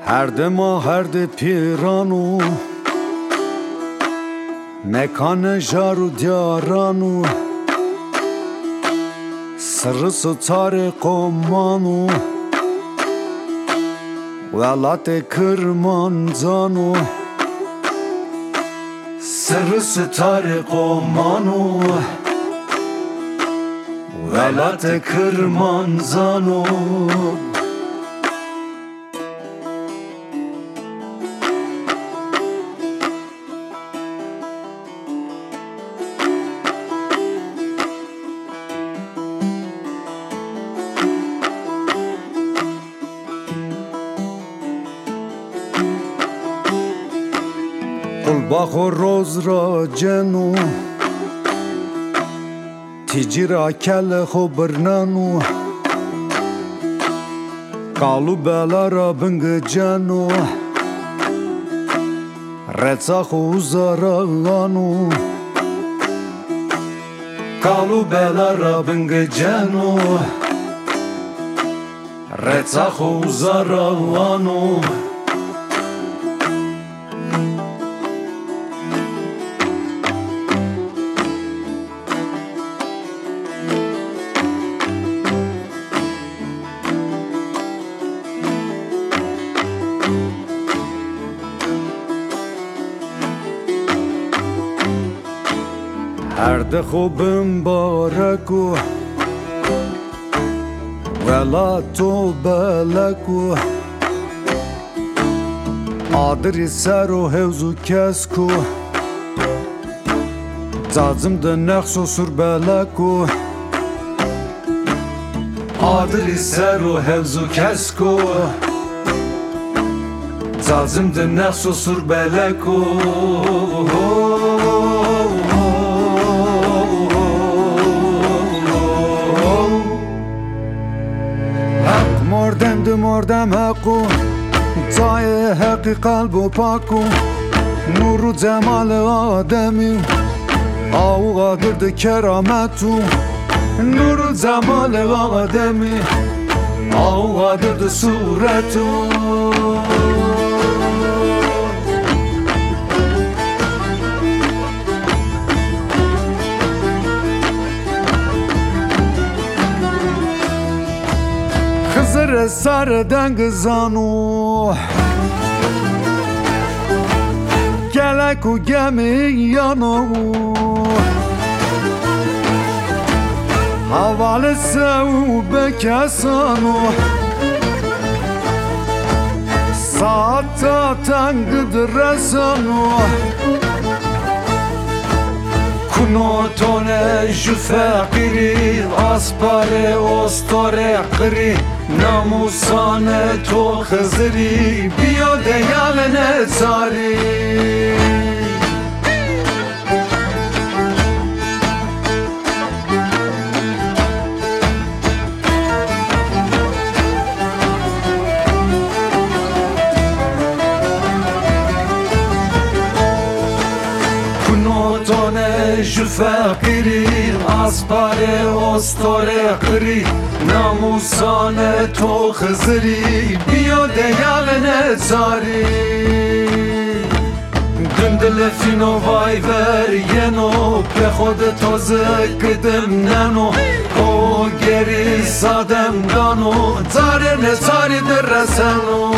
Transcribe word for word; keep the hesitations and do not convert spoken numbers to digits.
Herde ma herde piranu Mekane jaru diyaranu Sırrısı tare komanu Velate kırmanzanu Sırrısı tare komanu Velate kırmanzanu Bajo rozra jenu Tijira kelle khobrnanu Kalu belara bing jenu Retsa khuzaranu Kalu belara bing jenu Retsa khuzaranu Herde khubim baraku Vela to belaku Adri sero hevzu kesku Zazim de nexso sur belaku Adri sero hevzu kesku Zazim de nexso sur belaku مردم دو مردم حقو جای حقی قلب و پاکو نور و جمال آدمی آو قادر ده کرامتو نور و جمال آدمی آو قادر ده صورتو خزر سر دنگ زانو گلک و گمی یانو حوال سو بکسانو ساعتا تنگ درسانو کنوتونه جو فقیری اسپاره استاره قری ناموسانه تو خزری بیا دیال نزاری کنوتونه جو فقیری اسپاره استاره قری ناموسانه تو خزری بیا دیال نزاری گندل فینو وای ور ینو به خود تازه کدم ننو او گری سادم دانو زاره نزاری در رسنو